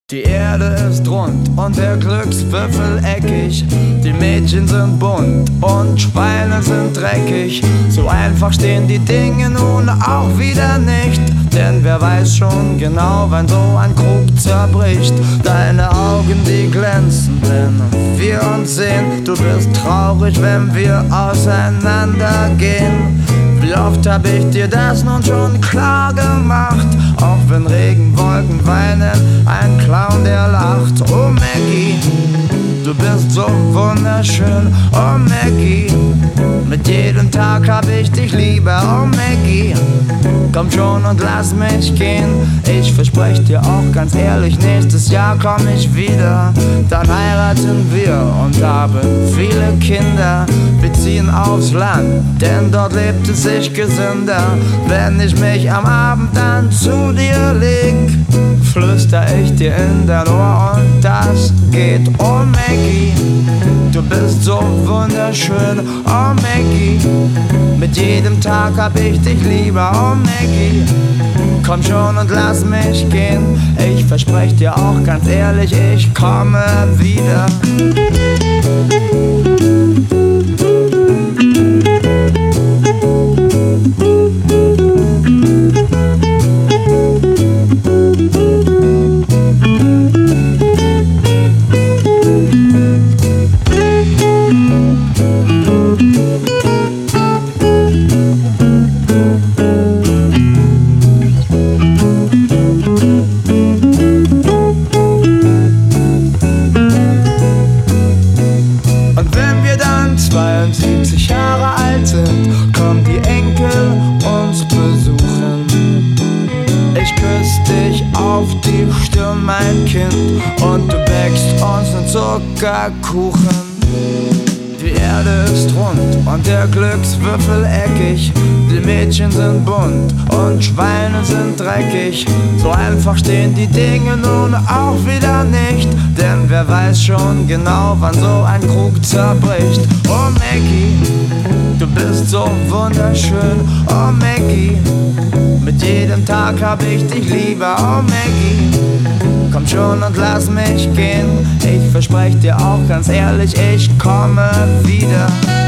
Die Erde ist rund und der Glückswürfel eckig. Die Mädchen sind bunt und Schweine sind dreckig. So einfach stehen die Dinge nun auch wieder nicht. Denn wer weiß schon genau, wann so ein Krug zerbricht. Deine Augen, die glänzen, wenn wir uns sehen. Du bist traurig, wenn wir auseinandergehen. Wie oft hab ich dir das nun schon klar gemacht? Auch wenn Regenwolken weinen, ein Clown, der lacht. Oh Maggie, du bist so wunderschön. Oh Maggie, mit jedem Tag hab ich dich lieber. Oh Maggie, komm schon und lass mich gehen. Ich versprech dir auch ganz ehrlich, nächstes Jahr komm ich wieder. Dann heiraten wir und haben viele Kinder. Wir ziehen aufs Land, denn dort lebt es sich gesünder. Wenn ich mich am Abend dann zu dir leg, flüster ich dir in dein Ohr und das geht. Oh Maggie, du bist so wunderschön. Oh Maggie, mit jedem Tag hab ich dich lieber. Oh Maggie, komm schon und lass mich gehen. Ich versprech dir auch ganz ehrlich, ich komme wieder. Und wenn wir dann 72 Jahre alt sind, kommen die Enkel uns besuchen. Ich küss dich auf die Stirn, mein Kind, und du bäckst uns einen Zuckerkuchen. Die Erde ist rund und der Glückswürfel eckig. Die Mädchen sind bunt und Schweine sind dreckig. So einfach stehen die Dinge nun auch wieder nicht. Denn wer weiß schon genau, wann so ein Krug zerbricht. Oh Maggie, du bist so wunderschön. Oh Maggie, mit jedem Tag hab ich dich lieber. Oh Maggie, komm schon und lass mich gehen. Ich versprech dir auch ganz ehrlich, ich komme wieder.